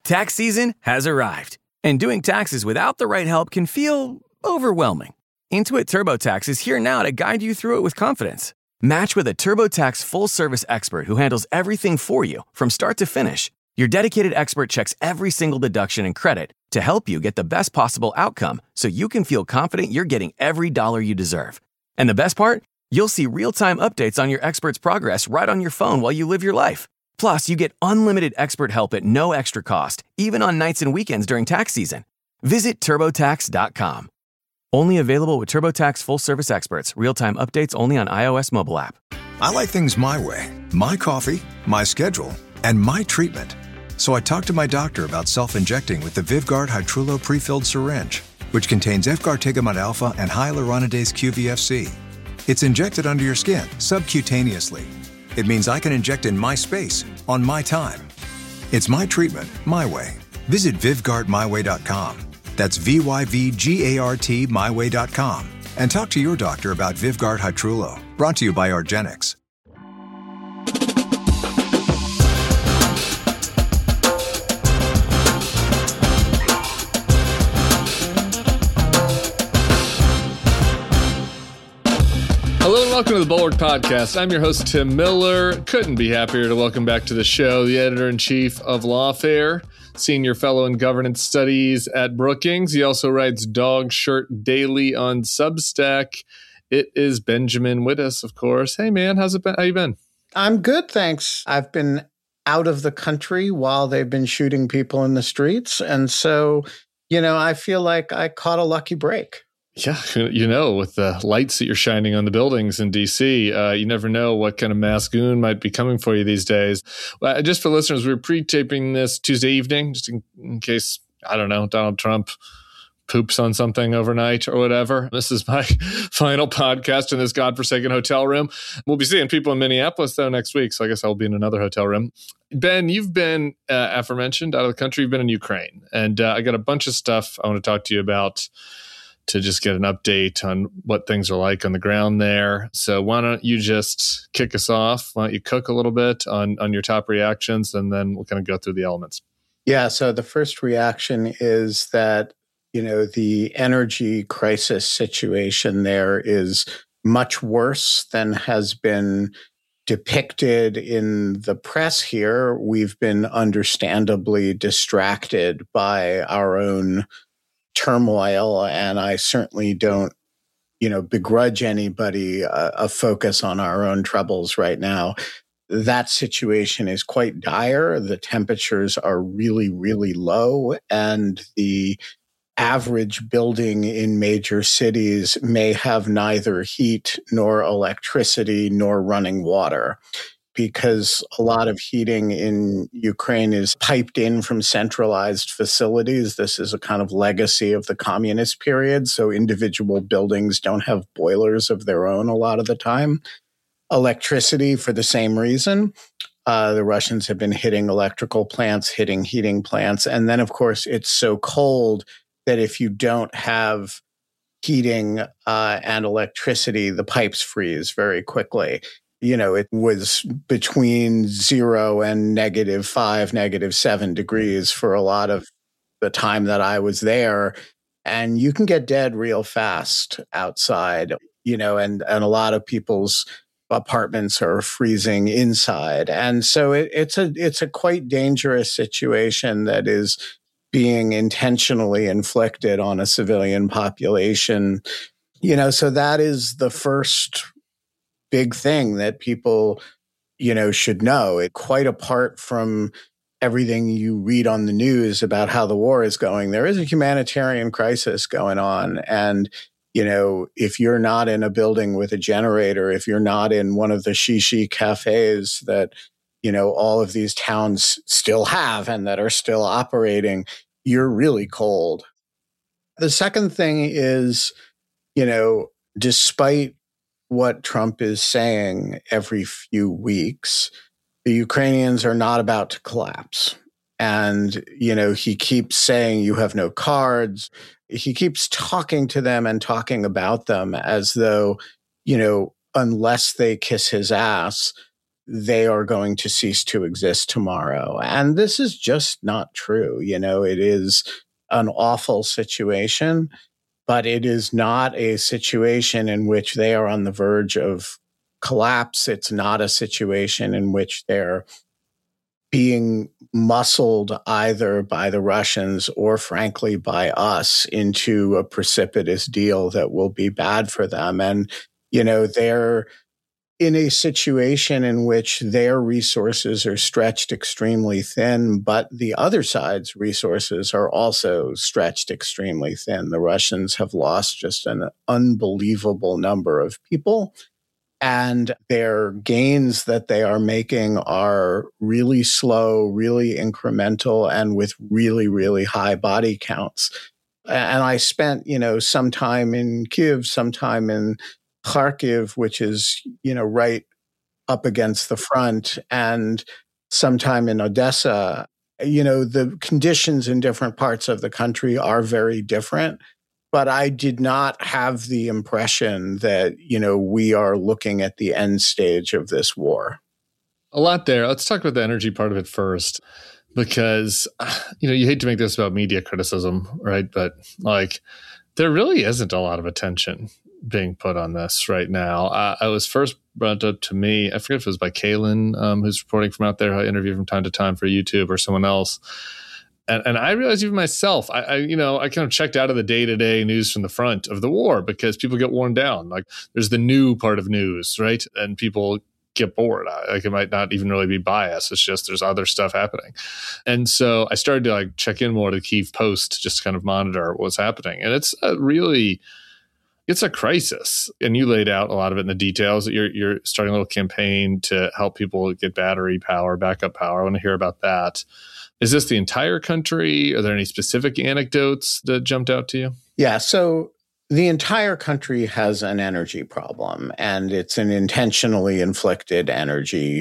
Tax season has arrived, and doing taxes without the right help can feel overwhelming. Intuit TurboTax is here now to guide you through it with confidence. Match with a TurboTax full-service expert who handles everything for you from start to finish. Your dedicated expert checks every single deduction and credit to help you get the best possible outcome so you can feel confident you're getting every dollar you deserve. And the best part? You'll see real-time updates on your expert's progress right on your phone while you live your life. Plus, you get unlimited expert help at no extra cost, even on nights and weekends during tax season. Visit TurboTax.com. Only available with TurboTax full-service experts. Real-time updates only on iOS mobile app. I like things my way. My coffee, my schedule, and my treatment. So I talked to my doctor about self-injecting with the Vyvgart Hytrulo pre-filled syringe, which contains efgartigimod alpha and hyaluronidase QVFC. It's injected under your skin, subcutaneously. It means I can inject in my space, on my time. It's my treatment, my way. Visit VyvgartMyWay.com. That's VYVGART MyWay.com. And talk to your doctor about Vyvgart Hytrulo. Brought to you by argenx. Hello and welcome to the Bulwark Podcast. I'm your host, Tim Miller. Couldn't be happier to welcome back to the show the editor-in-chief of Lawfare, senior fellow in governance studies at Brookings. He also writes Dog Shirt Daily on Substack. It is Benjamin Wittes, of course. Hey, man, how's it been? How you been? I'm good, thanks. I've been out of the country while they've been shooting people in the streets. And so, I feel like I caught a lucky break. Yeah, with the lights that you're shining on the buildings in D.C., you never know what kind of mass goon might be coming for you these days. Just for listeners, we're pre-taping this Tuesday evening, just in case, I don't know, Donald Trump poops on something overnight or whatever. This is my final podcast in this godforsaken hotel room. We'll be seeing people in Minneapolis, though, next week, so I guess I'll be in another hotel room. Ben, you've been, aforementioned, out of the country. You've been in Ukraine, and I got a bunch of stuff I want to talk to you about to just get an update on what things are like on the ground there. So why don't you just kick us off? Why don't you cook a little bit on your top reactions, and then we'll kind of go through the elements. Yeah, so the first reaction is that, the energy crisis situation there is much worse than has been depicted in the press here. We've been understandably distracted by our own turmoil, and I certainly don't, begrudge anybody a focus on our own troubles right now. That situation is quite dire. The temperatures are really, really low, and the average building in major cities may have neither heat nor electricity nor running water, because a lot of heating in Ukraine is piped in from centralized facilities. This is a kind of legacy of the communist period, so individual buildings don't have boilers of their own a lot of the time. Electricity, for the same reason. The Russians have been hitting electrical plants, hitting heating plants, and then, of course, it's so cold that if you don't have heating and electricity, the pipes freeze very quickly. It was between 0 and -5, -7 degrees for a lot of the time that I was there. And you can get dead real fast outside, and a lot of people's apartments are freezing inside. And so it's a quite dangerous situation that is being intentionally inflicted on a civilian population. So that is the first big thing that people, should know. Quite apart from everything you read on the news about how the war is going, there is a humanitarian crisis going on. And, if you're not in a building with a generator, if you're not in one of the shishi cafes that, all of these towns still have and that are still operating, you're really cold. The second thing is, despite what Trump is saying every few weeks, the Ukrainians are not about to collapse. And, he keeps saying you have no cards. He keeps talking to them and talking about them as though, unless they kiss his ass, they are going to cease to exist tomorrow. And this is just not true. It is an awful situation, but it is not a situation in which they are on the verge of collapse. It's not a situation in which they're being muscled either by the Russians or, frankly, by us into a precipitous deal that will be bad for them. And, they're in a situation in which their resources are stretched extremely thin, but the other side's resources are also stretched extremely thin. The Russians have lost just an unbelievable number of people, and their gains that they are making are really slow, really incremental, and with really, really high body counts. And I spent, some time in Kyiv, some time in Kharkiv, which is, right up against the front, and sometime in Odessa. The conditions in different parts of the country are very different, but I did not have the impression that, we are looking at the end stage of this war. A lot there. Let's talk about the energy part of it first, because, you hate to make this about media criticism, right? But there really isn't a lot of attention being put on this right now. I was first brought up to me, I forget if it was by Kaylin, who's reporting from out there, who I interview from time to time for YouTube, or someone else. And I realized even myself, I kind of checked out of the day-to-day news from the front of the war, because people get worn down. There's the new part of news, right? And people get bored. It might not even really be bias. It's just there's other stuff happening. And so I started to check in more to the Kyiv Post, just to kind of monitor what's happening. And it's a crisis. And you laid out a lot of it in the details, that you're starting a little campaign to help people get battery power, backup power. I want to hear about that. Is this the entire country? Are there any specific anecdotes that jumped out to you? Yeah, so the entire country has an energy problem, and it's an intentionally inflicted energy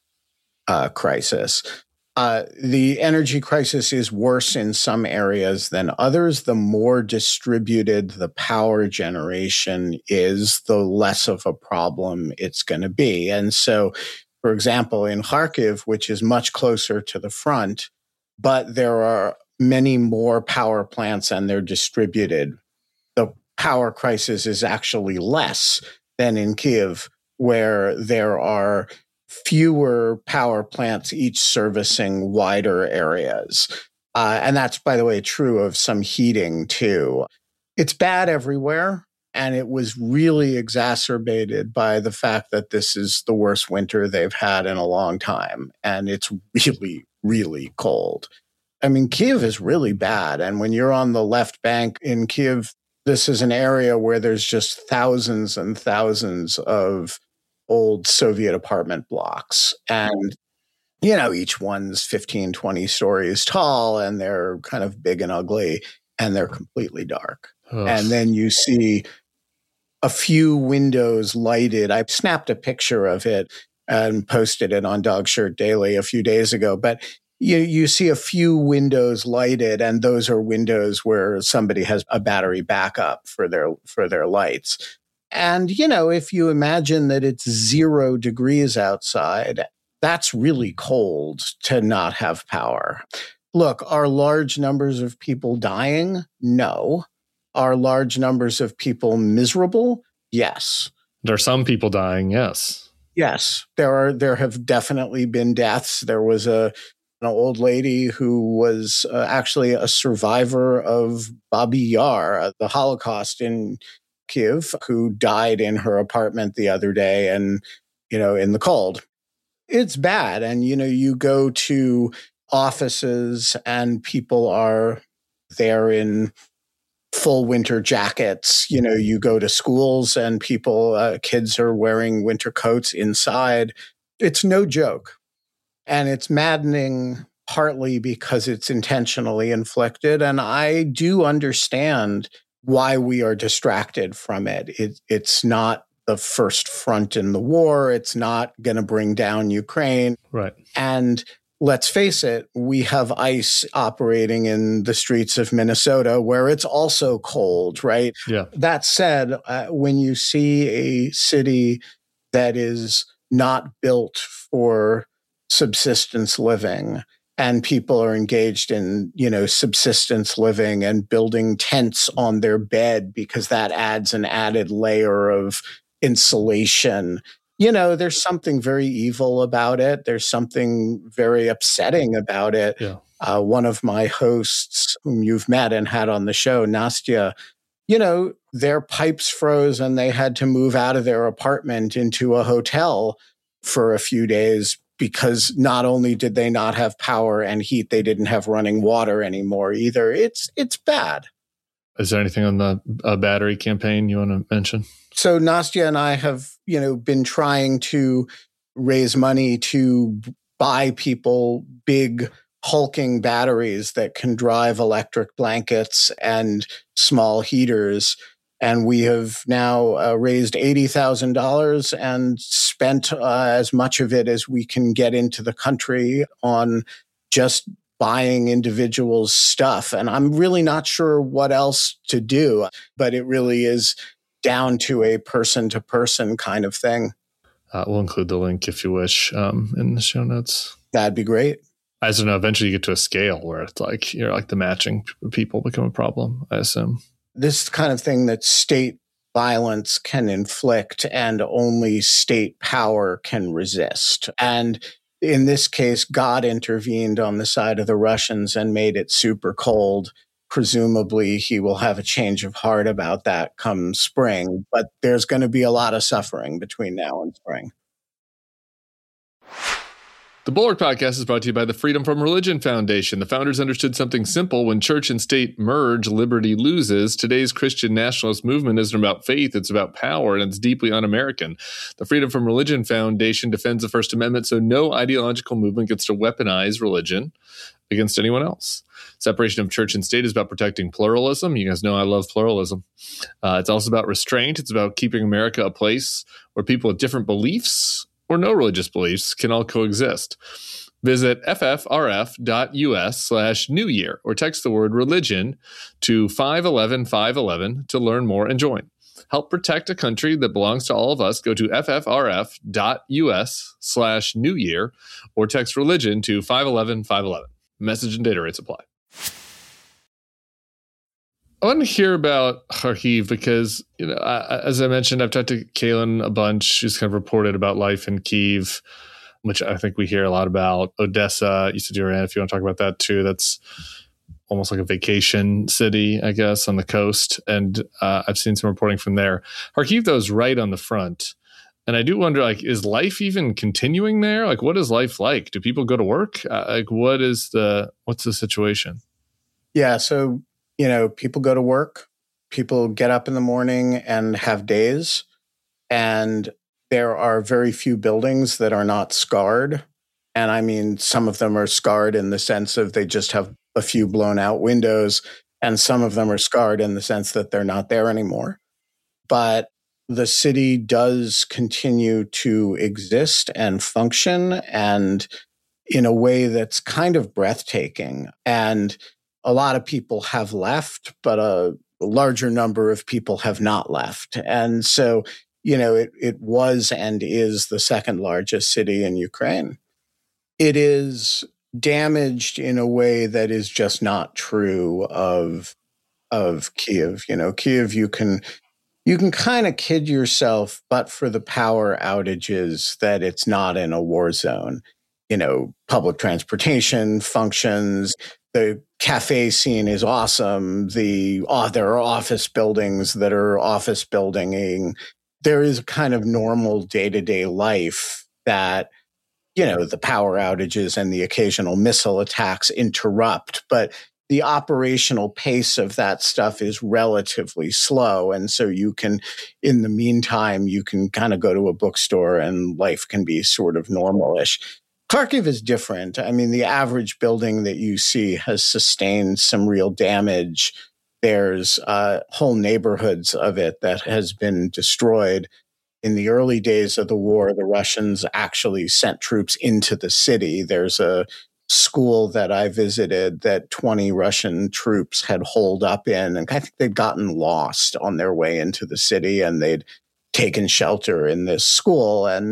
crisis. The energy crisis is worse in some areas than others. The more distributed the power generation is, the less of a problem it's going to be. And so, for example, in Kharkiv, which is much closer to the front, but there are many more power plants and they're distributed, the power crisis is actually less than in Kyiv, where there are fewer power plants, each servicing wider areas. And that's, by the way, true of some heating, too. It's bad everywhere, and it was really exacerbated by the fact that this is the worst winter they've had in a long time, and it's really, really cold. I mean, Kyiv is really bad, and when you're on the left bank in Kyiv, this is an area where there's just thousands and thousands of old Soviet apartment blocks. And, each one's 15, 20 stories tall, and they're kind of big and ugly, and they're completely dark. Ugh. And then you see a few windows lighted. I snapped a picture of it and posted it on Dogshirt Daily a few days ago. But you see a few windows lighted, and those are windows where somebody has a battery backup for their lights. And, if you imagine that it's 0 degrees outside, that's really cold to not have power. Look, are large numbers of people dying? No. Are large numbers of people miserable? Yes. There are some people dying, yes. Yes, there have definitely been deaths. There was an old lady who was actually a survivor of Babi Yar, the Holocaust in Kyiv, who died in her apartment the other day, and, in the cold. It's bad. And, you go to offices and people are there in full winter jackets. You go to schools and kids are wearing winter coats inside. It's no joke. And it's maddening, partly because it's intentionally inflicted. And I do understand why we are distracted from it. It's not the first front in the war. It's not going to bring down Ukraine. Right. And let's face it, we have ice operating in the streets of Minnesota, where it's also cold, right? Yeah. That said, when you see a city that is not built for subsistence living. And people are engaged in, subsistence living and building tents on their bed because that adds an added layer of insulation. There's something very evil about it. There's something very upsetting about it. Yeah. One of my hosts, whom you've met and had on the show, Nastya, their pipes froze and they had to move out of their apartment into a hotel for a few days because not only did they not have power and heat, they didn't have running water anymore either. It's bad. Is there anything on the battery campaign you want to mention? So Nastya and I have, been trying to raise money to buy people big hulking batteries that can drive electric blankets and small heaters. And we have now raised $80,000 and spent as much of it as we can get into the country on just buying individuals' stuff. And I'm really not sure what else to do, but it really is down to a person-to-person kind of thing. We'll include the link if you wish in the show notes. That'd be great. I don't know, eventually you get to a scale where it's like, the matching people become a problem, I assume. This kind of thing that state violence can inflict and only state power can resist. And in this case, God intervened on the side of the Russians and made it super cold. Presumably, he will have a change of heart about that come spring, but there's going to be a lot of suffering between now and spring. The Bulwark Podcast is brought to you by the Freedom from Religion Foundation. The founders understood something simple. When church and state merge, liberty loses. Today's Christian nationalist movement isn't about faith, it's about power, and it's deeply un-American. The Freedom from Religion Foundation defends the First Amendment, so no ideological movement gets to weaponize religion against anyone else. Separation of church and state is about protecting pluralism. You guys know I love pluralism. It's also about restraint. It's about keeping America a place where people with different beliefs or no religious beliefs can all coexist. Visit ffrf.us/New Year or text the word religion to 511-511 to learn more and join. Help protect a country that belongs to all of us. Go to ffrf.us/New Year or text religion to 511-511. Message and data rates apply. I want to hear about Kharkiv because, as I mentioned, I've talked to Kaylin a bunch. She's kind of reported about life in Kyiv, which I think we hear a lot about. Odessa, you said you were in. If you want to talk about that too, that's almost like a vacation city, I guess, on the coast. And I've seen some reporting from there. Kharkiv, though, is right on the front. And I do wonder, is life even continuing there? What is life like? Do people go to work? What's the situation? Yeah, so people go to work, people get up in the morning and have days, and there are very few buildings that are not scarred. And I mean, some of them are scarred in the sense of they just have a few blown out windows, and some of them are scarred in the sense that they're not there anymore. But the city does continue to exist and function, and in a way that's kind of breathtaking. And a lot of people have left, but a larger number of people have not left. And so, it was and is the second largest city in Ukraine. It is damaged in a way that is just not true of Kyiv. Kyiv, you can kind of kid yourself, but for the power outages, that it's not in a war zone. Public transportation functions. The cafe scene is awesome. There are office buildings that are office building. There is a kind of normal day-to-day life that, the power outages and the occasional missile attacks interrupt. But the operational pace of that stuff is relatively slow. And so in the meantime, you can kind of go to a bookstore and life can be sort of normal-ish. Kharkiv is different. I mean, the average building that you see has sustained some real damage. There's whole neighborhoods of it that has been destroyed. In the early days of the war, the Russians actually sent troops into the city. There's a school that I visited that 20 Russian troops had holed up in, and I think they'd gotten lost on their way into the city, and they'd taken shelter in this school. And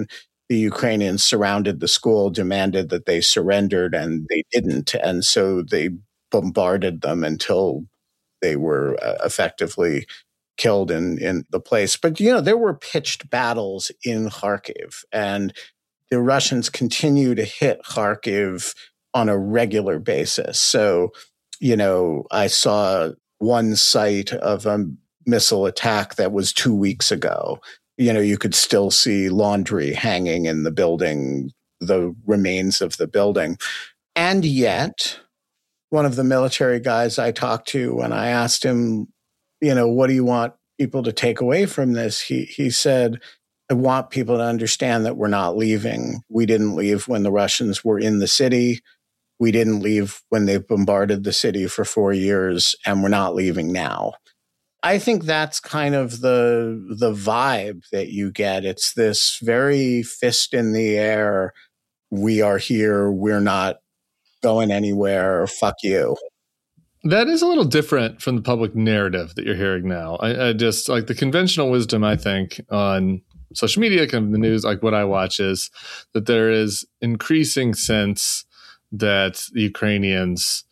the Ukrainians surrounded the school, demanded that they surrendered, and they didn't. And so they bombarded them until they were effectively killed in the place. But, there were pitched battles in Kharkiv, and the Russians continue to hit Kharkiv on a regular basis. So, I saw one site of a missile attack that was 2 weeks ago. You could still see laundry hanging in the building, the remains of the building. And yet, one of the military guys I talked to, when I asked him, what do you want people to take away from this? He said, I want people to understand that we're not leaving. We didn't leave when the Russians were in the city. We didn't leave when they bombarded the city for 4 years, and we're not leaving now. I think that's kind of the vibe that you get. It's this very fist in the air. We are here. We're not going anywhere. Fuck you. That is a little different from the public narrative that you're hearing now. I just like the conventional wisdom, I think, on social media, kind of the news, like what I watch, is that there is increasing sense that the Ukrainians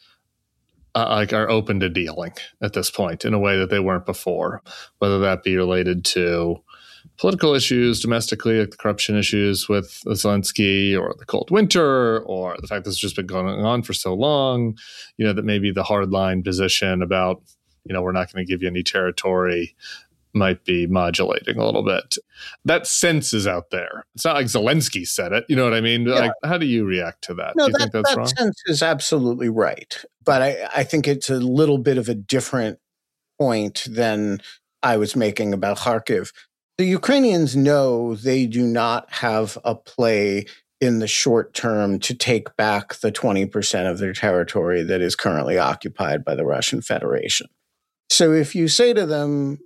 are open to dealing at this point in a way that they weren't before, whether that be related to political issues domestically, like the corruption issues with Zelensky, or the cold winter, or the fact that it's just been going on for so long, that maybe the hardline position about, we're not going to give you any territory might be modulating a little bit. That sense is out there. It's not like Zelensky said it. You know what I mean? Yeah. Like, how do you react to that? No, do you think that's that wrong? sense is absolutely right. But I think it's a little bit of a different point than I was making about Kharkiv. The Ukrainians know they do not have a play in the short term to take back the 20% of their territory that is currently occupied by the Russian Federation. So if you say to them,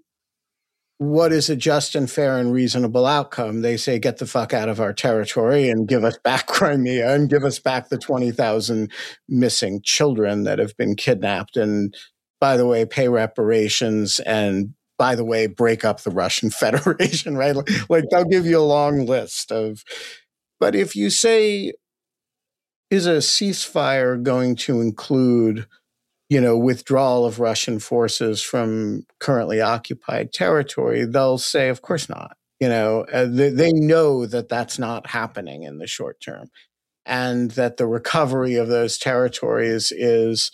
what is a just and fair and reasonable outcome? They say, get the fuck out of our territory and give us back Crimea and give us back the 20,000 missing children that have been kidnapped. And by the way, pay reparations, and by the way, break up the Russian Federation, right? Like they'll give you a long list of, but if you say, is a ceasefire going to include withdrawal of Russian forces from currently occupied territory, they'll say, of course not. They know that that's not happening in the short term, and that the recovery of those territories is,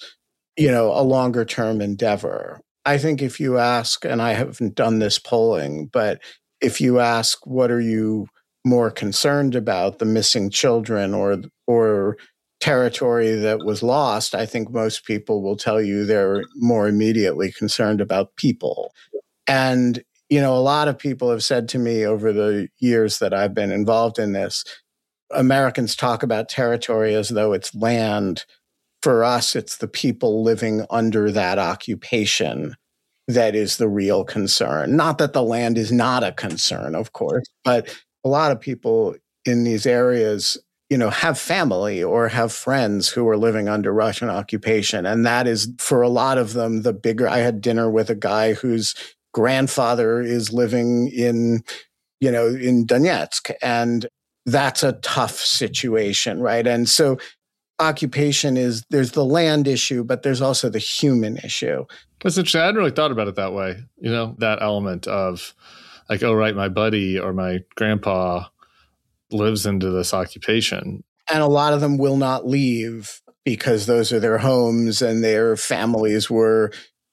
a longer term endeavor. I think if you ask, and I haven't done this polling, but if you ask, what are you more concerned about, the missing children or territory that was lost, I think most people will tell you they're more immediately concerned about people. And, a lot of people have said to me over the years that I've been involved in this, Americans talk about territory as though it's land. For us, it's the people living under that occupation that is the real concern. Not that the land is not a concern, of course, but a lot of people in these areas have family or have friends who are living under Russian occupation. And that is, for a lot of them, the bigger. I had dinner with a guy whose grandfather is living in Donetsk. And that's a tough situation, right? And so occupation there's the land issue, but there's also the human issue. That's interesting. I hadn't really thought about it that way. That element of like, oh, right, my buddy or my grandpa lives into this occupation. And a lot of them will not leave because those are their homes, and their families were,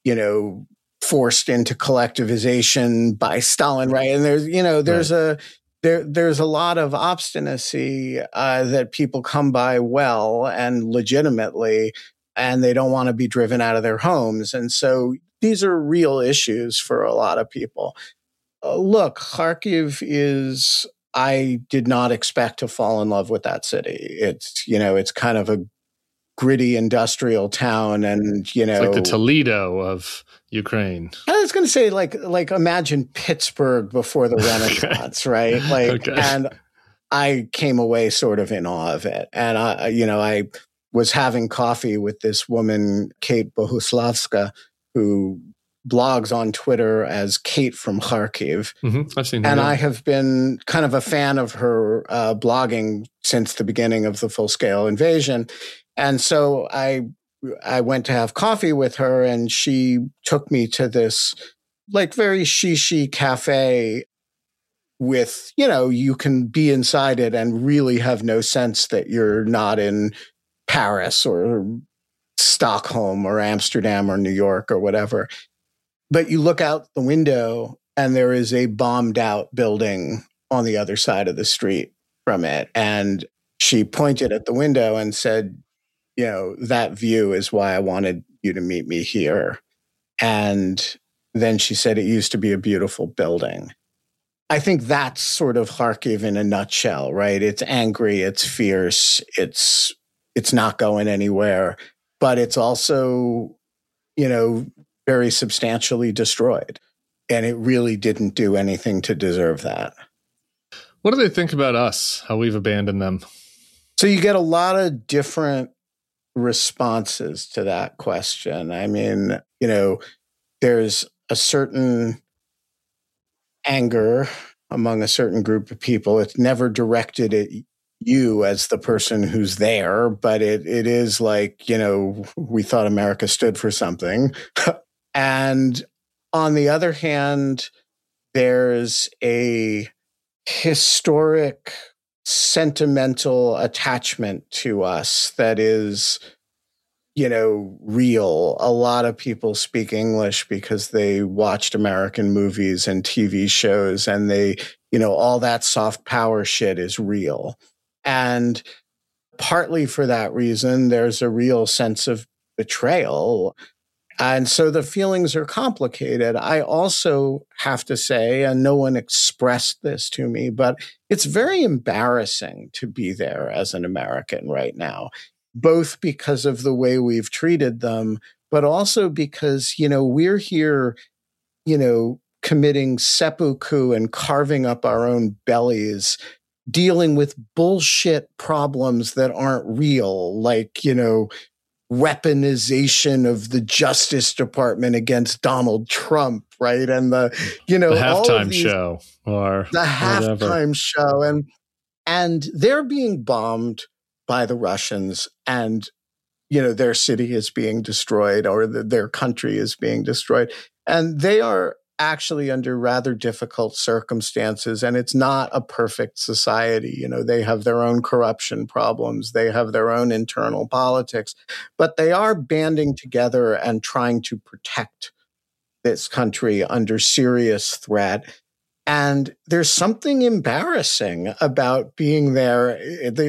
forced into collectivization by Stalin, right? And there's a lot of obstinacy that people come by well and legitimately, and they don't want to be driven out of their homes. And so these are real issues for a lot of people. Look, Kharkiv is, I did not expect to fall in love with that city. It's kind of a gritty industrial town, and it's like the Toledo of Ukraine. I was going to say, like imagine Pittsburgh before the Renaissance, right? Okay. And I came away sort of in awe of it. And I was having coffee with this woman, Kate Bohuslavska, who blogs on Twitter as Kate from Kharkiv. Mm-hmm. I've seen her. And I have been kind of a fan of her blogging since the beginning of the full-scale invasion. And so I went to have coffee with her, and she took me to this like very shishi cafe with, you can be inside it and really have no sense that you're not in Paris or Stockholm or Amsterdam or New York or whatever. But you look out the window and there is a bombed out building on the other side of the street from it. And she pointed at the window and said, that view is why I wanted you to meet me here. And then she said, it used to be a beautiful building. I think that's sort of Kharkiv in a nutshell, right? It's angry, it's fierce, it's not going anywhere, but it's also, very substantially destroyed. And it really didn't do anything to deserve that. What do they think about us, how we've abandoned them? So you get a lot of different responses to that question. I mean, there's a certain anger among a certain group of people. It's never directed at you as the person who's there, but it is like, we thought America stood for something. And on the other hand, there's a historic, sentimental attachment to us that is, real. A lot of people speak English because they watched American movies and TV shows, and they, all that soft power shit is real. And partly for that reason, there's a real sense of betrayal. And so the feelings are complicated. I also have to say, and no one expressed this to me, but it's very embarrassing to be there as an American right now, both because of the way we've treated them, but also because, we're here, committing seppuku and carving up our own bellies, dealing with bullshit problems that aren't real, like, weaponization of the Justice Department against Donald Trump, right? And the halftime show or the halftime show. And they're being bombed by the Russians, and, their city is being destroyed, or their country is being destroyed. And they are actually under rather difficult circumstances, and it's not a perfect society. They have their own corruption problems. They have their own internal politics, but they are banding together and trying to protect this country under serious threat. And there's something embarrassing about being there.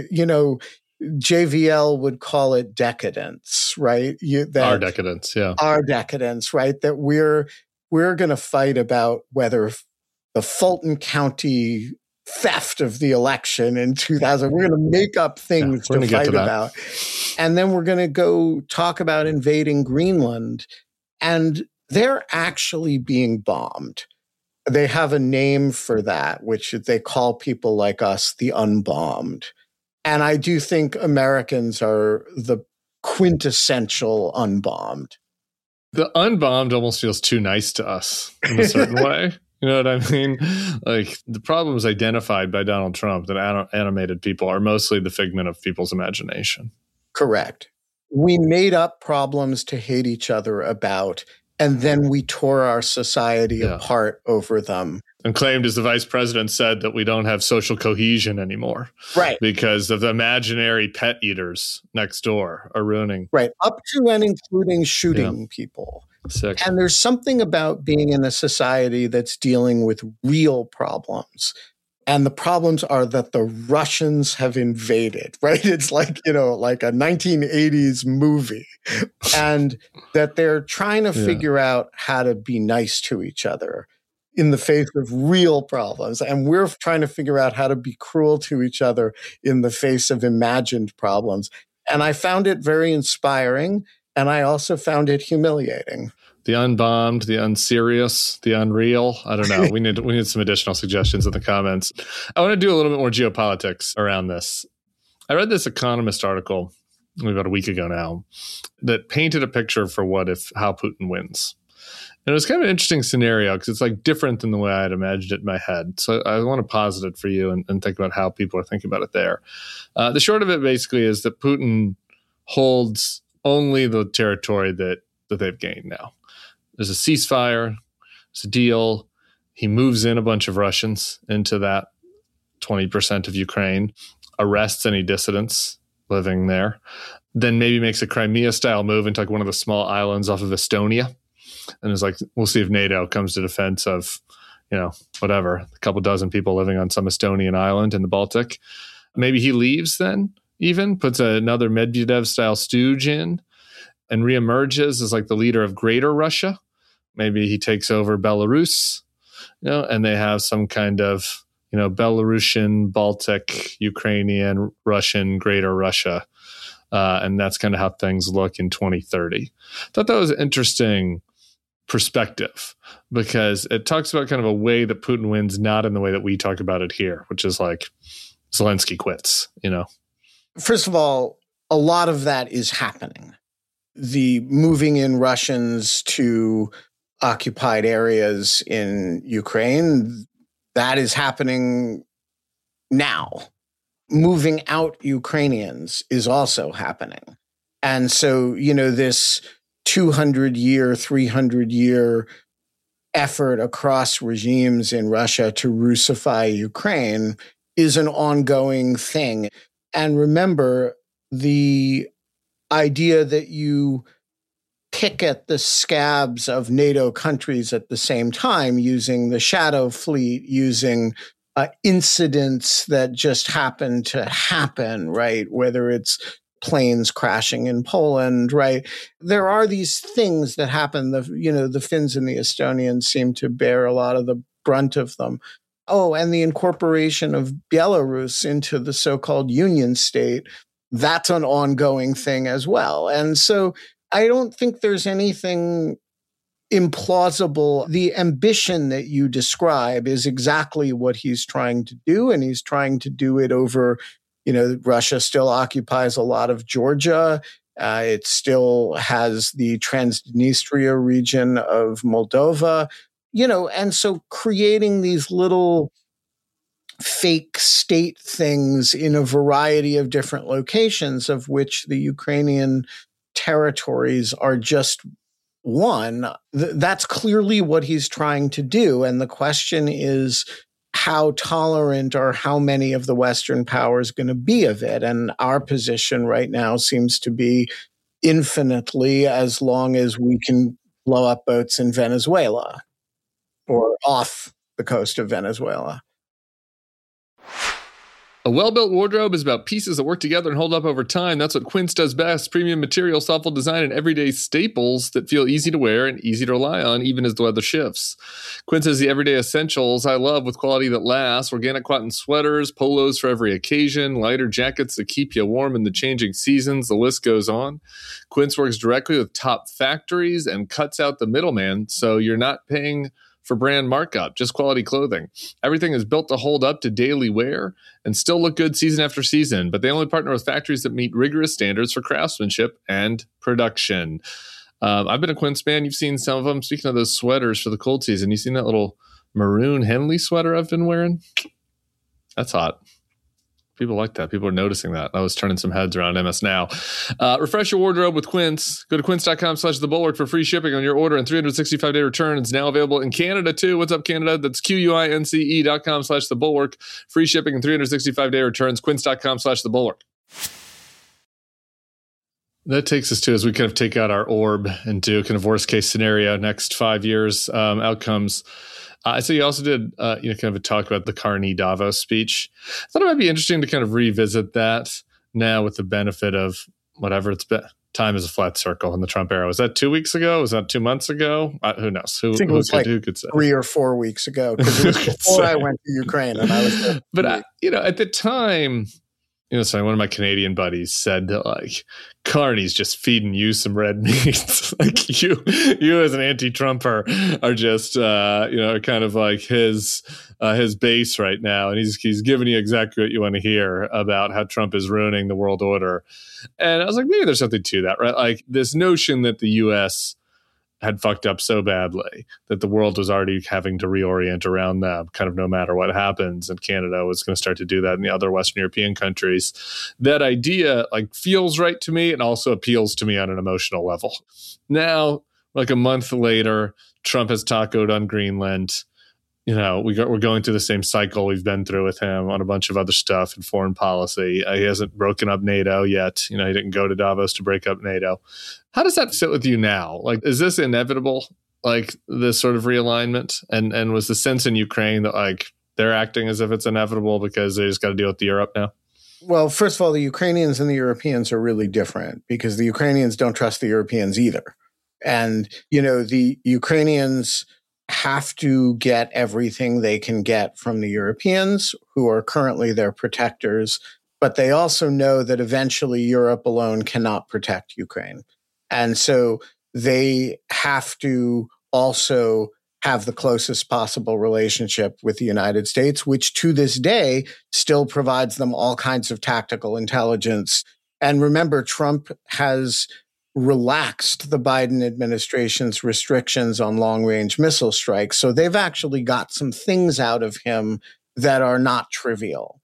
JVL would call it decadence, right? Our decadence, yeah. Our decadence, right? That we're going to fight about whether the Fulton County theft of the election in 2000, we're going to make up things to fight about. And then we're going to go talk about invading Greenland. And they're actually being bombed. They have a name for that, which they call people like us the unbombed. And I do think Americans are the quintessential unbombed. The unbombed almost feels too nice to us in a certain way. You know what I mean? Like, the problems identified by Donald Trump that animated people are mostly the figment of people's imagination. Correct. We made up problems to hate each other about, and then we tore our society apart over them. And claimed, as the vice president said, that we don't have social cohesion anymore. Right. Because of the imaginary pet eaters next door are ruining. Right. Up to and including shooting people. Sick. And there's something about being in a society that's dealing with real problems. And the problems are that the Russians have invaded, right? It's like, like a 1980s movie. And that they're trying to figure out how to be nice to each other in the face of real problems. And we're trying to figure out how to be cruel to each other in the face of imagined problems. And I found it very inspiring. And I also found it humiliating. The unbombed, the unserious, the unreal. I don't know. We need some additional suggestions in the comments. I want to do a little bit more geopolitics around this. I read this Economist article about a week ago now that painted a picture for how Putin wins. And it was kind of an interesting scenario because it's like different than the way I had imagined it in my head. So I want to posit it for you and think about how people are thinking about it there. The short of it basically is that Putin holds only the territory that they've gained now. There's a ceasefire, there's a deal. He moves in a bunch of Russians into that 20% of Ukraine, arrests any dissidents living there, then maybe makes a Crimea-style move into like one of the small islands off of Estonia. And it's like, we'll see if NATO comes to defense of, whatever, a couple dozen people living on some Estonian island in the Baltic. Maybe he leaves then, even puts another Medvedev-style stooge in and reemerges as like the leader of Greater Russia. Maybe he takes over Belarus, and they have some kind of, Belarusian, Baltic, Ukrainian, Russian, Greater Russia. And that's kind of how things look in 2030. I thought that was an interesting perspective because it talks about kind of a way that Putin wins, not in the way that we talk about it here, which is like Zelensky quits, First of all, a lot of that is happening. The moving in Russians to occupied areas in Ukraine, that is happening now. Moving out Ukrainians is also happening. And so, this 200-year, 300-year effort across regimes in Russia to Russify Ukraine is an ongoing thing. And remember, the idea that you pick at the scabs of NATO countries at the same time using the shadow fleet, using incidents that just happen to happen, right? Whether it's planes crashing in Poland, right? There are these things that happen. The Finns and the Estonians seem to bear a lot of the brunt of them. Oh, and the incorporation of Belarus into the so-called Union State, that's an ongoing thing as well. And so I don't think there's anything implausible. The ambition that you describe is exactly what he's trying to do, and he's trying to do it over, Russia still occupies a lot of Georgia. It still has the Transnistria region of Moldova, and so creating these little fake state things in a variety of different locations, of which the Ukrainian territories are just one. That's clearly what he's trying to do. And the question is, how tolerant are how many of the Western powers going to be of it? And our position right now seems to be infinitely, as long as we can blow up boats in Venezuela or off the coast of Venezuela. A well-built wardrobe is about pieces that work together and hold up over time. That's what Quince does best. Premium material, thoughtful design, and everyday staples that feel easy to wear and easy to rely on, even as the weather shifts. Quince has the everyday essentials I love with quality that lasts. Organic cotton sweaters, polos for every occasion, lighter jackets that keep you warm in the changing seasons. The list goes on. Quince works directly with top factories and cuts out the middleman, so you're not paying for brand markup, just quality clothing. Everything is built to hold up to daily wear and still look good season after season, but they only partner with factories that meet rigorous standards for craftsmanship and production. I've been a Quince fan. You've seen some of them. Speaking of those sweaters for the cold season, you seen that little maroon Henley sweater I've been wearing? That's hot. People like that. People are noticing that. I was turning some heads around MS Now. Refresh your wardrobe with Quince. Go to quince.com/thebulwark for free shipping on your order and 365-day return. It's now available in Canada too. What's up, Canada? That's QUINCE.com/thebulwark. Free shipping and 365-day returns. Quince.com/thebulwark. That takes us to, as we kind of take out our orb and do kind of worst case scenario, next 5 years outcomes. So you also did, kind of a talk about the Carney Davos speech. I thought it might be interesting to kind of revisit that now with the benefit of whatever it's been. Time is a flat circle in the Trump era. Was that 2 weeks ago? Was that 2 months ago? Who knows? I think it was who could say? 3 or 4 weeks ago. Because it was before I went to Ukraine, and I was there. But at the time, so one of my Canadian buddies said that, like, Carney's just feeding you some red meat. Like you as an anti-Trumper are just, kind of like his base right now. And he's giving you exactly what you want to hear about how Trump is ruining the world order. And I was like, maybe there's something to that, right? Like this notion that the U.S. had fucked up so badly that the world was already having to reorient around them, kind of no matter what happens. And Canada was going to start to do that in the other Western European countries. That idea like feels right to me and also appeals to me on an emotional level. Now, like a month later, Trump has tacoed on Greenland. You know, we're going through the same cycle we've been through with him on a bunch of other stuff in foreign policy. He hasn't broken up NATO yet. You know, he didn't go to Davos to break up NATO. How does that sit with you now? Like, is this inevitable, like this sort of realignment? And was the sense in Ukraine that like they're acting as if it's inevitable because they just got to deal with Europe now? Well, first of all, the Ukrainians and the Europeans are really different because the Ukrainians don't trust the Europeans either. And, you know, the Ukrainians have to get everything they can get from the Europeans, who are currently their protectors, but they also know that eventually Europe alone cannot protect Ukraine. And so they have to also have the closest possible relationship with the United States, which to this day still provides them all kinds of tactical intelligence. And remember, Trump has relaxed the Biden administration's restrictions on long-range missile strikes. So they've actually got some things out of him that are not trivial.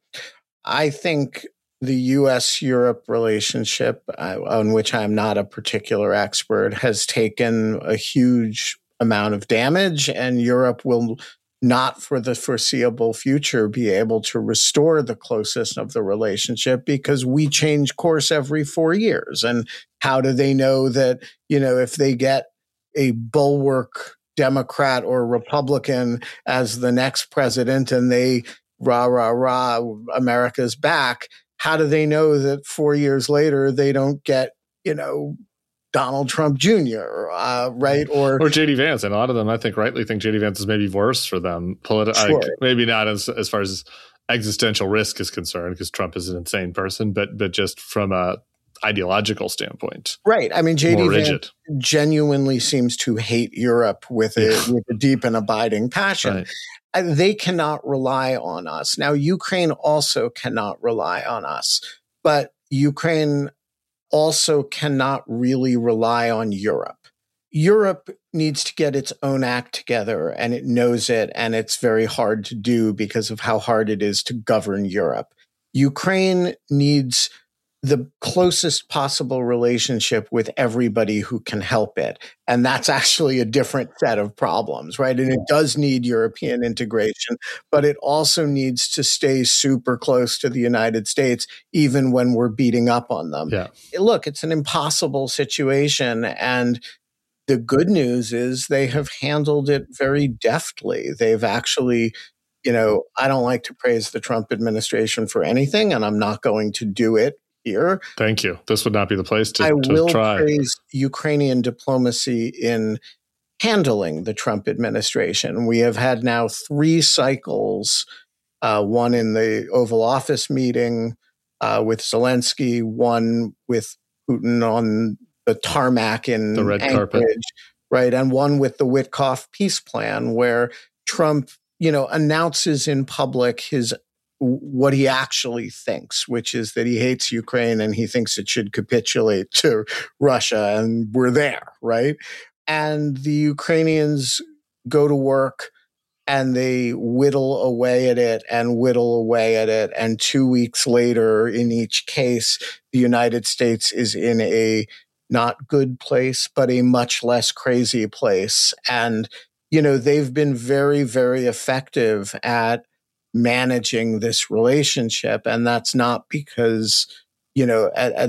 I think the U.S.-Europe relationship, on which I'm not a particular expert, has taken a huge amount of damage, and Europe will not for the foreseeable future be able to restore the closeness of the relationship because we change course every 4 years. And how do they know that, you know, if they get a bulwark Democrat or Republican as the next president and they rah, rah, rah, America's back, how do they know that 4 years later they don't get, you know, Donald Trump Jr., right? Or J.D. Vance. And a lot of them, I think, rightly think J.D. Vance is maybe worse for them. Sure. Maybe not as far as existential risk is concerned, because Trump is an insane person, but just from a ideological standpoint. Right. I mean, J.D. Vance genuinely seems to hate Europe with a deep and abiding passion. Right. They cannot rely on us. Now, Ukraine also cannot rely on us, but Ukraine also cannot really rely on Europe. Europe needs to get its own act together, and it knows it, and it's very hard to do because of how hard it is to govern Europe. Ukraine needs the closest possible relationship with everybody who can help it. And that's actually a different set of problems, right? And it does need European integration, but it also needs to stay super close to the United States, even when we're beating up on them. Yeah. Look, it's an impossible situation. And the good news is they have handled it very deftly. They've actually, you know, I don't like to praise the Trump administration for anything, and I'm not going to do it here. Thank you. This would not be the place to try. I will praise Ukrainian diplomacy in handling the Trump administration. We have had now 3 cycles, one in the Oval Office meeting with Zelensky, one with Putin on the tarmac in the red Anchorage, carpet, right, and one with the Witkoff peace plan, where Trump, you know, announces in public what he actually thinks, which is that he hates Ukraine and he thinks it should capitulate to Russia, and we're there, right? And the Ukrainians go to work and they whittle away at it and whittle away at it. And 2 weeks later, in each case, the United States is in a not good place, but a much less crazy place. And, you know, they've been very, very effective at managing this relationship. And that's not because, you know,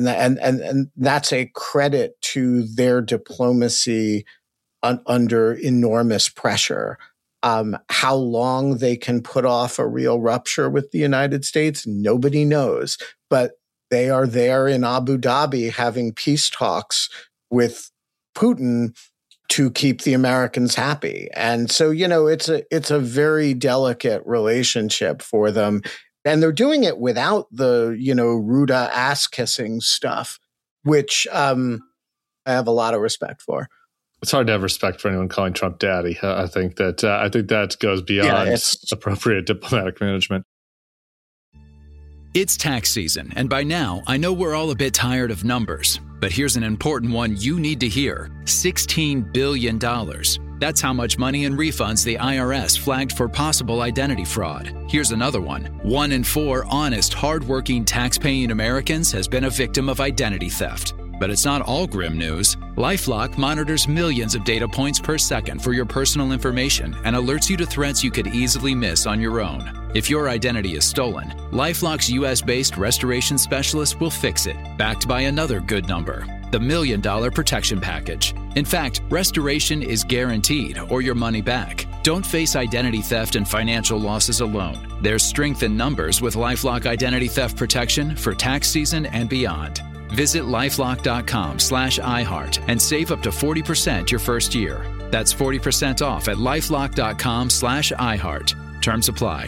and that's a credit to their diplomacy under enormous pressure. How long they can put off a real rupture with the United States, nobody knows. But they are there in Abu Dhabi having peace talks with Putin to keep the Americans happy. And so, you know, it's a very delicate relationship for them. And they're doing it without the, you know, Ruda ass-kissing stuff, which I have a lot of respect for. It's hard to have respect for anyone calling Trump daddy. I think that goes beyond appropriate diplomatic management. It's tax season, and by now, I know we're all a bit tired of numbers. But here's an important one you need to hear. $16 billion. That's how much money in refunds the IRS flagged for possible identity fraud. Here's another one. 1 in 4 honest, hardworking, tax-paying Americans has been a victim of identity theft. But it's not all grim news. LifeLock monitors millions of data points per second for your personal information and alerts you to threats you could easily miss on your own. If your identity is stolen, LifeLock's U.S.-based restoration specialist will fix it, backed by another good number, the $1 Million Protection Package. In fact, restoration is guaranteed or your money back. Don't face identity theft and financial losses alone. There's strength in numbers with LifeLock Identity Theft Protection for tax season and beyond. Visit LifeLock.com/iHeart and save up to 40% your first year. That's 40% off at LifeLock.com/iHeart. Terms apply.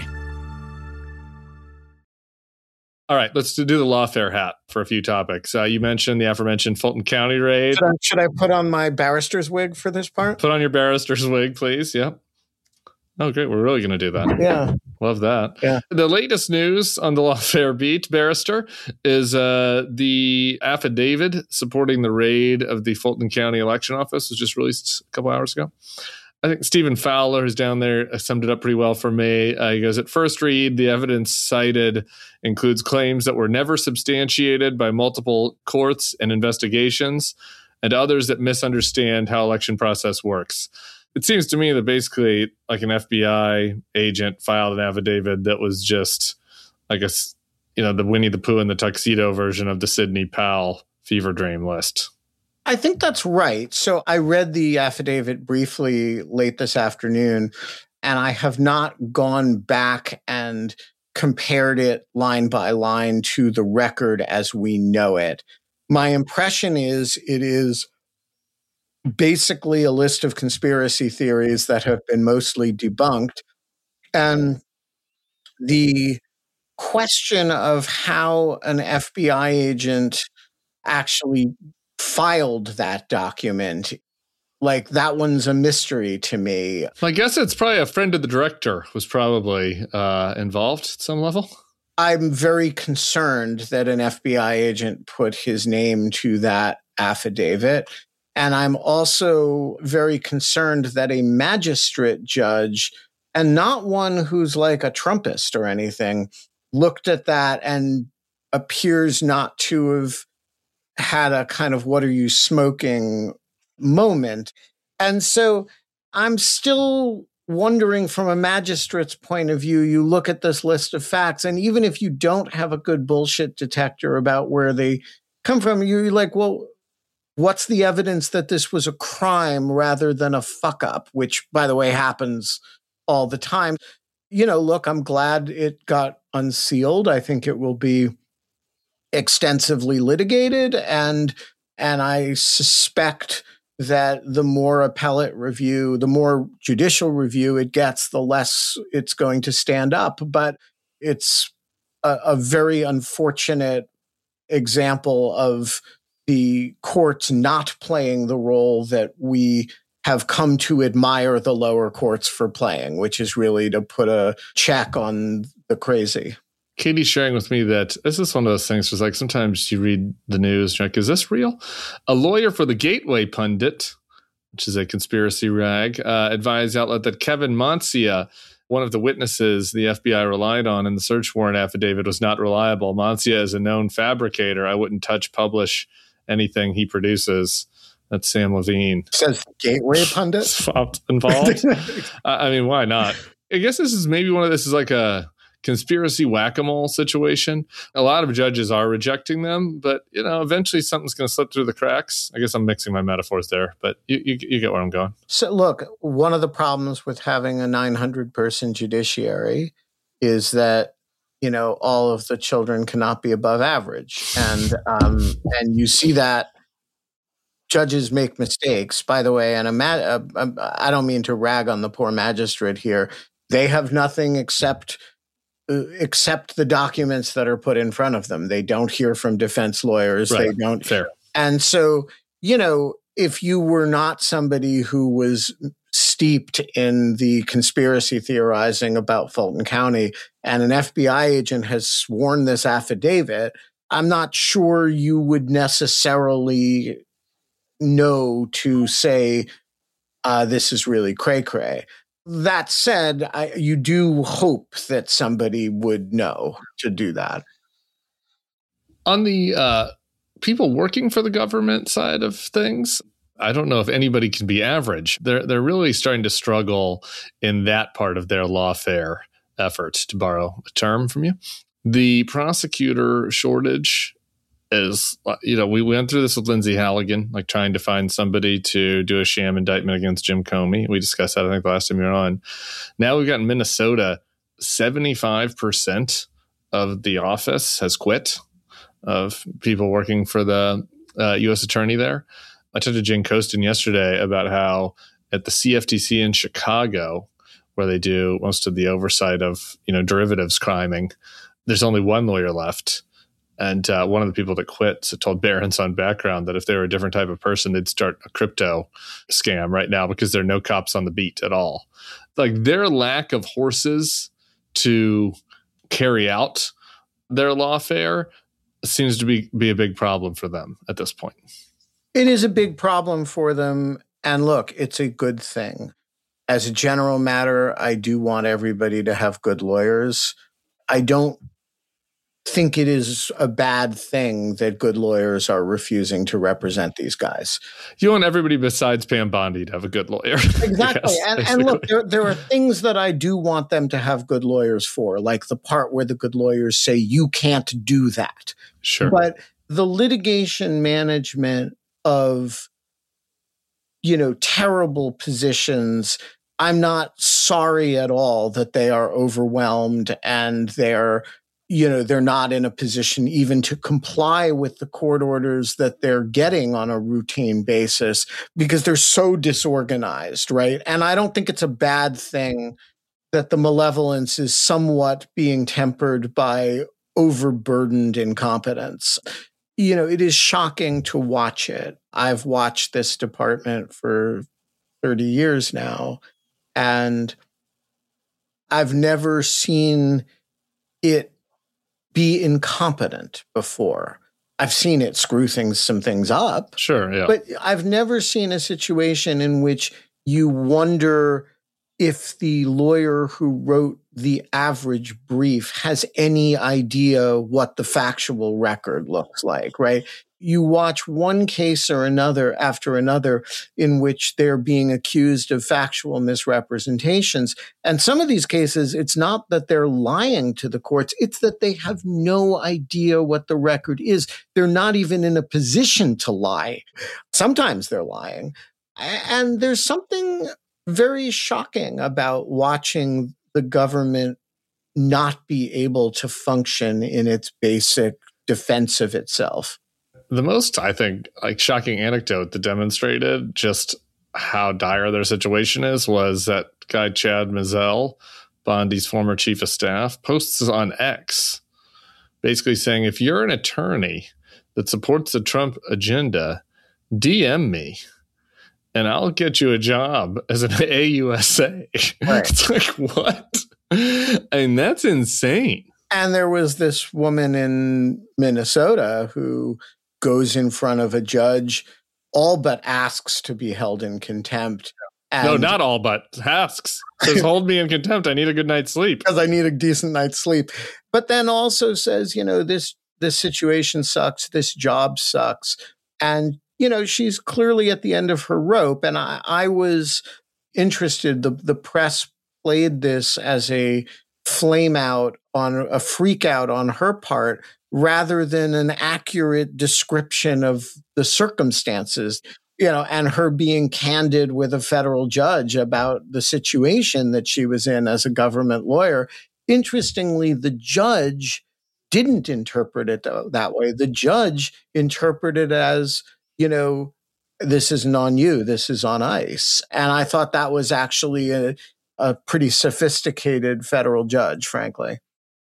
All right, let's do the lawfare hat for a few topics. You mentioned the aforementioned Fulton County raid. Should I put on my barrister's wig for this part? Put on your barrister's wig, please. Yep. Oh, great. We're really going to do that. Yeah. Love that. Yeah. The latest news on the lawfare beat, barrister, is the affidavit supporting the raid of the Fulton County election office was just released a couple hours ago. I think Stephen Fowler, who's down there, summed it up pretty well for me. He goes, at first read, the evidence cited includes claims that were never substantiated by multiple courts and investigations, and others that misunderstand how election process works. It seems to me that basically like an FBI agent filed an affidavit that was just, I guess, the Winnie the Pooh and the tuxedo version of the Sidney Powell fever dream list. I think that's right. So I read the affidavit briefly late this afternoon, and I have not gone back and compared it line by line to the record as we know it. My impression is it is basically a list of conspiracy theories that have been mostly debunked. And the question of how an FBI agent actually filed that document, like that one's a mystery to me. I guess it's probably a friend of the director was probably involved at some level. I'm very concerned that an FBI agent put his name to that affidavit. And I'm also very concerned that a magistrate judge, and not one who's like a Trumpist or anything, looked at that and appears not to have had a kind of what are you smoking moment. And so I'm still wondering from a magistrate's point of view, you look at this list of facts, and even if you don't have a good bullshit detector about where they come from, you're like, well, what's the evidence that this was a crime rather than a fuck up, which, by the way, happens all the time. Look, I'm glad it got unsealed. I think it will be extensively litigated. And I suspect that the more appellate review, the more judicial review it gets, the less it's going to stand up. But it's a very unfortunate example of the courts not playing the role that we have come to admire the lower courts for playing, which is really to put a check on the crazy. Katie's sharing with me that this is one of those things, was like sometimes you read the news, you're like, is this real? A lawyer for the Gateway Pundit, which is a conspiracy rag, advised outlet that Kevin Mancia, one of the witnesses the FBI relied on in the search warrant affidavit, was not reliable. Mancia is a known fabricator. I wouldn't touch, publish anything he produces. That's Sam Levine. Says Gateway Pundit? Involved? I mean, why not? I guess this is like a conspiracy whack-a-mole situation. A lot of judges are rejecting them, but eventually something's going to slip through the cracks. I guess I'm mixing my metaphors there, but you get where I'm going. So look, one of the problems with having a 900-person judiciary is that all of the children cannot be above average. And you see that judges make mistakes, by the way. And I don't mean to rag on the poor magistrate here. They have nothing except the documents that are put in front of them. They don't hear from defense lawyers. Right. They don't. Fair. And so, if you were not somebody who was steeped in the conspiracy theorizing about Fulton County, and an FBI agent has sworn this affidavit, I'm not sure you would necessarily know to say, this is really cray-cray. That said, you do hope that somebody would know to do that. On the people working for the government side of things, I don't know if anybody can be average. They're really starting to struggle in that part of their lawfare effort, to borrow a term from you. The prosecutor shortage is, we went through this with Lindsay Halligan, like trying to find somebody to do a sham indictment against Jim Comey. We discussed that, I think, the last time you were on. Now we've got in Minnesota, 75% of the office has quit of people working for the U.S. attorney there. I talked to Jane Coaston yesterday about how at the CFTC in Chicago, where they do most of the oversight of, derivatives criming, there's only one lawyer left. And one of the people that quit told Barron's on Background that if they were a different type of person, they'd start a crypto scam right now because there are no cops on the beat at all. Like, their lack of horses to carry out their lawfare seems to be a big problem for them at this point. It is a big problem for them. And look, it's a good thing. As a general matter, I do want everybody to have good lawyers. I don't think it is a bad thing that good lawyers are refusing to represent these guys. You want everybody besides Pam Bondi to have a good lawyer. Exactly. Yes, and look, there are things that I do want them to have good lawyers for, like the part where the good lawyers say, you can't do that. Sure. But the litigation management of, terrible positions, I'm not sorry at all that they are overwhelmed and they're not in a position even to comply with the court orders that they're getting on a routine basis because they're so disorganized, right? And I don't think it's a bad thing that the malevolence is somewhat being tempered by overburdened incompetence. It is shocking to watch it. I've watched this department for 30 years now, and I've never seen it be incompetent before. I've seen it screw some things up. Sure, yeah. But I've never seen a situation in which you wonder if the lawyer who wrote the average brief has any idea what the factual record looks like, right? You watch one case or another after another in which they're being accused of factual misrepresentations. And some of these cases, it's not that they're lying to the courts, it's that they have no idea what the record is. They're not even in a position to lie. Sometimes they're lying. And there's something very shocking about watching the government not be able to function in its basic defense of itself. The most, I think, shocking anecdote that demonstrated just how dire their situation is was that guy Chad Mizell, Bondi's former chief of staff, posts on X basically saying, if you're an attorney that supports the Trump agenda, DM me and I'll get you a job as an AUSA. Right. It's like, what? And that's insane. And there was this woman in Minnesota who goes in front of a judge, all but asks to be held in contempt. No, not all but asks. Says, hold me in contempt. I need a good night's sleep. Because I need a decent night's sleep. But then also says, this situation sucks. This job sucks. And, she's clearly at the end of her rope. And I was interested. The press played this as a freak out on her part, rather than an accurate description of the circumstances, and her being candid with a federal judge about the situation that she was in as a government lawyer. Interestingly, the judge didn't interpret it that way. The judge interpreted it as, this isn't on you, this is on ICE. And I thought that was actually a pretty sophisticated federal judge, frankly.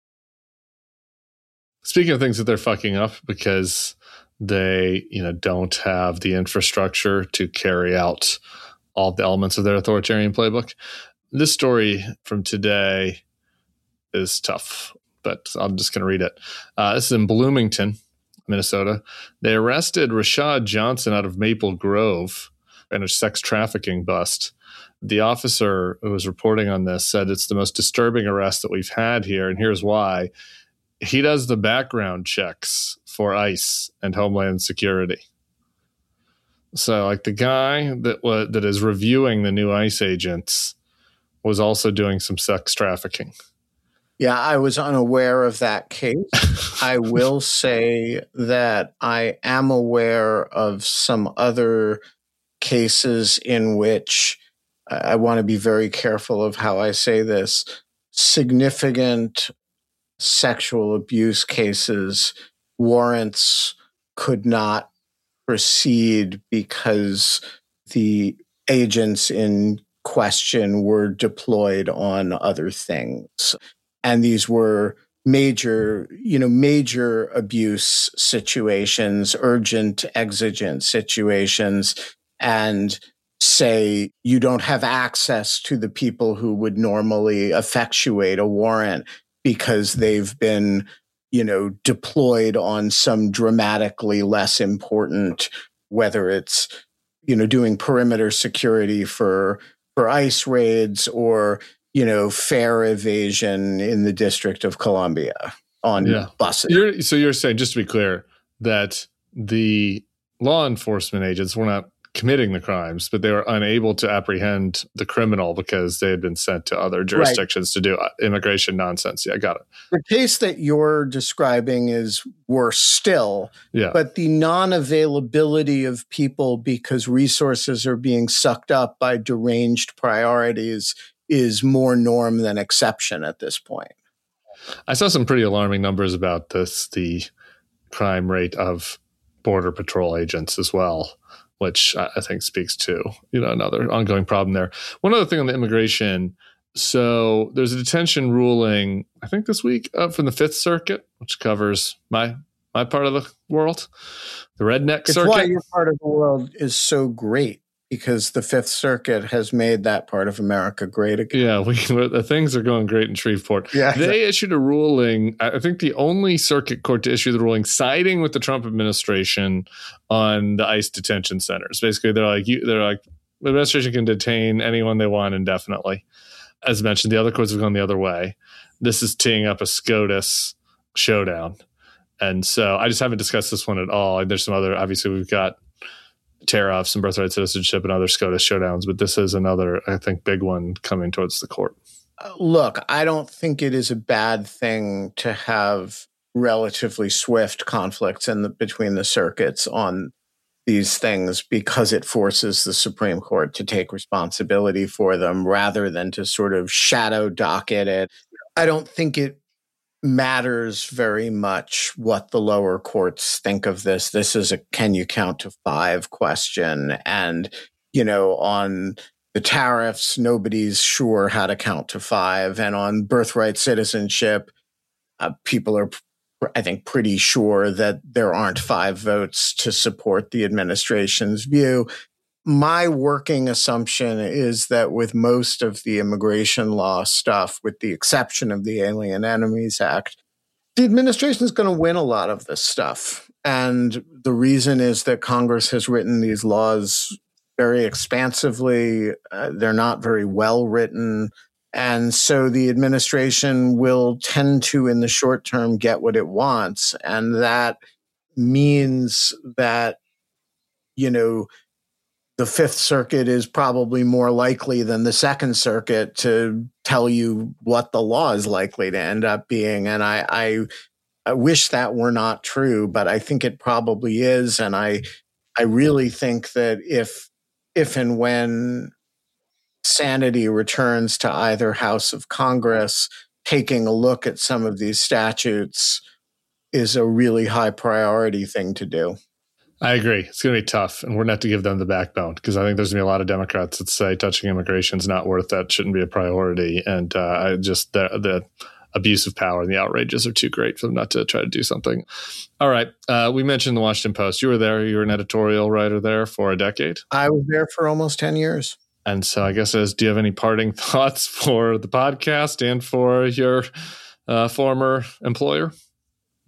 Speaking of things that they're fucking up because they, don't have the infrastructure to carry out all the elements of their authoritarian playbook. This story from today is tough, but I'm just going to read it. This is in Bloomington, Minnesota. They arrested Rashad Johnson out of Maple Grove in a sex trafficking bust. The officer who was reporting on this said it's the most disturbing arrest that we've had here, and here's why. He does the background checks for ICE and Homeland Security. So, like, the guy that is reviewing the new ICE agents was also doing some sex trafficking. Yeah, I was unaware of that case. I will say that I am aware of some other cases in which I want to be very careful of how I say this. Significant sexual abuse cases, warrants could not proceed because the agents in question were deployed on other things. And these were major abuse situations, urgent, exigent situations, and say you don't have access to the people who would normally effectuate a warrant because they've been, deployed on some dramatically less important, whether it's, doing perimeter security for ICE raids or, fare evasion in the District of Columbia on buses. So you're saying, just to be clear, that the law enforcement agents were not committing the crimes, but they were unable to apprehend the criminal because they had been sent to other jurisdictions to do immigration nonsense. Yeah, I got it. The case that you're describing is worse still, but the non-availability of people because resources are being sucked up by deranged priorities is more norm than exception at this point. I saw some pretty alarming numbers about this, the crime rate of Border Patrol agents as well, which I think speaks to, another ongoing problem there. One other thing on the immigration. So there's a detention ruling, I think this week, up from the Fifth Circuit, which covers my part of the world, the redneck circuit. It's why your part of the world is so great, because the Fifth Circuit has made that part of America great again. Yeah, things are going great in Shreveport. Yeah, they issued a ruling, I think the only circuit court to issue the ruling, siding with the Trump administration on the ICE detention centers. Basically, they're like, the administration can detain anyone they want indefinitely. As mentioned, the other courts have gone the other way. This is teeing up a SCOTUS showdown. And so I just haven't discussed this one at all. There's some other, obviously we've got tear-offs and birthright citizenship and other SCOTUS showdowns, but this is another, I think, big one coming towards the court. Look, I don't think it is a bad thing to have relatively swift conflicts between the circuits on these things, because it forces the Supreme Court to take responsibility for them rather than to sort of shadow docket it. I don't think it matters very much what the lower courts think of this. This is a can you count to 5 question. And, on the tariffs, nobody's sure how to count to 5. And on birthright citizenship, people are, I think, pretty sure that there aren't 5 votes to support the administration's view. My working assumption is that with most of the immigration law stuff, with the exception of the Alien Enemies Act, the administration is going to win a lot of this stuff. And the reason is that Congress has written these laws very expansively. They're not very well written. And so the administration will tend to, in the short term, get what it wants. And that means that, the Fifth Circuit is probably more likely than the Second Circuit to tell you what the law is likely to end up being. And I wish that were not true, but I think it probably is. And I really think that if and when sanity returns to either house of Congress, taking a look at some of these statutes is a really high priority thing to do. I agree. It's going to be tough, and we're going to have to give them the backbone, because I think there's going to be a lot of Democrats that say touching immigration is not worth that, shouldn't be a priority. And the abuse of power and the outrages are too great for them not to try to do something. All right. We mentioned the Washington Post. You were there. You were an editorial writer there for a decade. I was there for almost 10 years. And so I guess, do you have any parting thoughts for the podcast and for your former employer?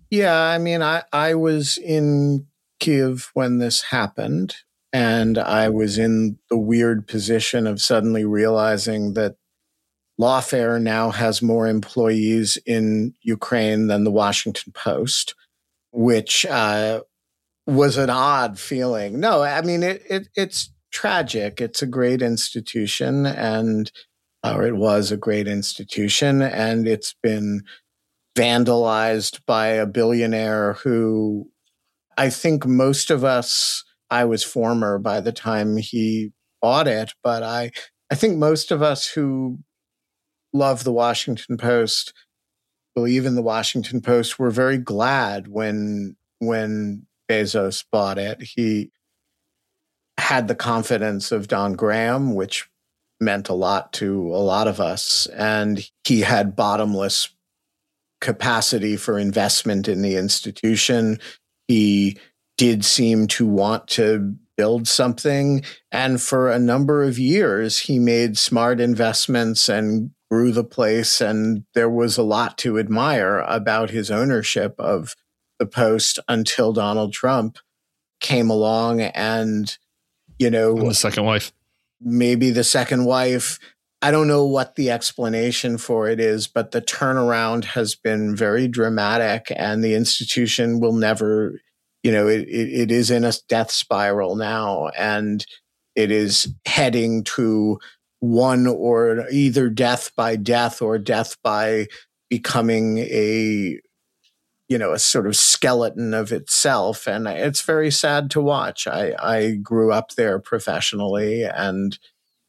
Yeah, I mean, I was in Kyiv when this happened, and I was in the weird position of suddenly realizing that Lawfare now has more employees in Ukraine than the Washington Post, which was an odd feeling. No, I mean, it's tragic. It's a great institution, or it was a great institution, and it's been vandalized by a billionaire who I think most of us, I was former by the time he bought it, but I think most of us who love the Washington Post, believe in the Washington Post, were very glad when Bezos bought it. He had the confidence of Don Graham, which meant a lot to a lot of us, and he had bottomless capacity for investment in the institution. He did seem to want to build something. And for a number of years, he made smart investments and grew the place. And there was a lot to admire about his ownership of the Post until Donald Trump came along and, And the second wife. Maybe the second wife. I don't know what the explanation for it is, but the turnaround has been very dramatic, and the institution will never, it is in a death spiral now, and it is heading to one or either death by death or death by becoming a sort of skeleton of itself. And it's very sad to watch. I grew up there professionally, and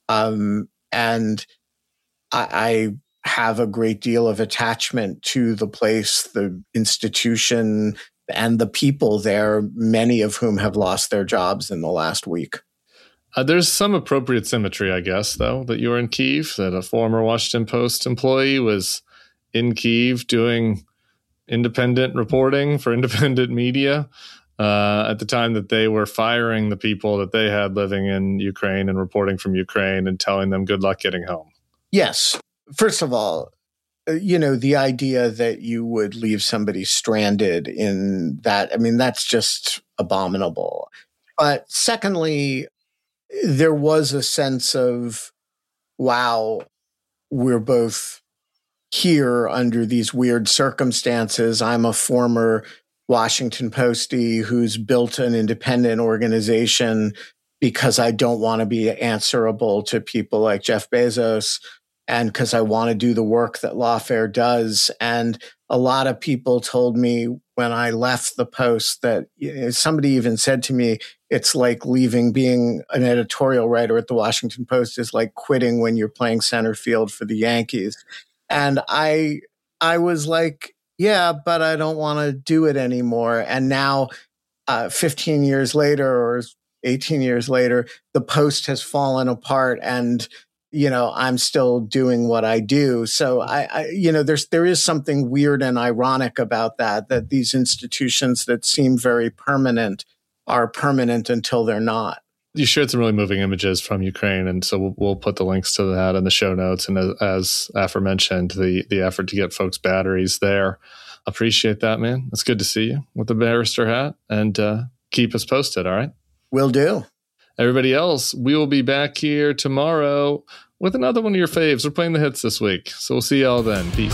I have a great deal of attachment to the place, the institution, and the people there, many of whom have lost their jobs in the last week. There's some appropriate symmetry, I guess, though, that you were in Kyiv, that a former Washington Post employee was in Kyiv doing independent reporting for independent media at the time that they were firing the people that they had living in Ukraine and reporting from Ukraine and telling them good luck getting home. Yes. First of all, the idea that you would leave somebody stranded in that, I mean, that's just abominable. But secondly, there was a sense of, wow, we're both here under these weird circumstances. I'm a former Washington Postie who's built an independent organization because I don't want to be answerable to people like Jeff Bezos, and because I want to do the work that Lawfare does. And a lot of people told me when I left the Post that somebody even said to me, it's like being an editorial writer at the Washington Post is like quitting when you're playing center field for the Yankees. And I was like, yeah, but I don't want to do it anymore. And now 15 years later or 18 years later, the Post has fallen apart, and I'm still doing what I do. So there is something weird and ironic about that these institutions that seem very permanent are permanent until they're not. You shared some really moving images from Ukraine, and so we'll put the links to that in the show notes. And as aforementioned, the effort to get folks batteries there. Appreciate that, man. It's good to see you with the barrister hat, and keep us posted, all right? Will do. Everybody else, we will be back here tomorrow with another one of your faves. We're playing the hits this week, so we'll see y'all then. Peace.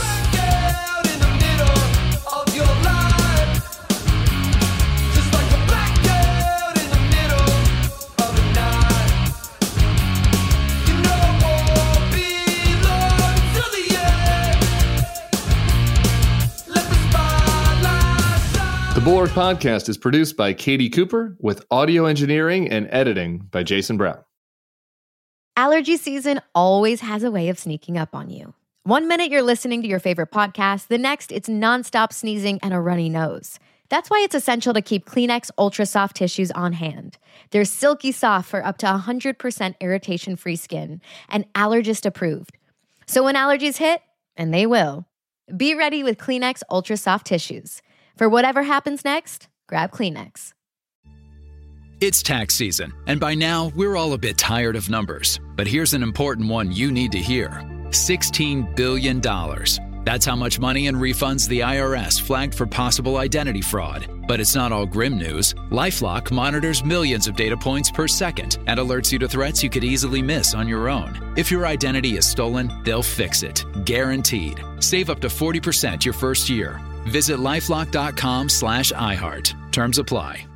The Bulwark Podcast is produced by Katie Cooper with audio engineering and editing by Jason Brown. Allergy season always has a way of sneaking up on you. 1 minute you're listening to your favorite podcast, the next it's nonstop sneezing and a runny nose. That's why it's essential to keep Kleenex Ultra Soft tissues on hand. They're silky soft for up to 100% irritation-free skin and allergist approved. So when allergies hit, and they will, be ready with Kleenex Ultra Soft tissues. For whatever happens next, grab Kleenex. It's tax season, and by now, we're all a bit tired of numbers. But here's an important one you need to hear. $16 billion. That's how much money and refunds the IRS flagged for possible identity fraud. But it's not all grim news. LifeLock monitors millions of data points per second and alerts you to threats you could easily miss on your own. If your identity is stolen, they'll fix it. Guaranteed. Save up to 40% your first year. Visit LifeLock.com/iHeart. Terms apply.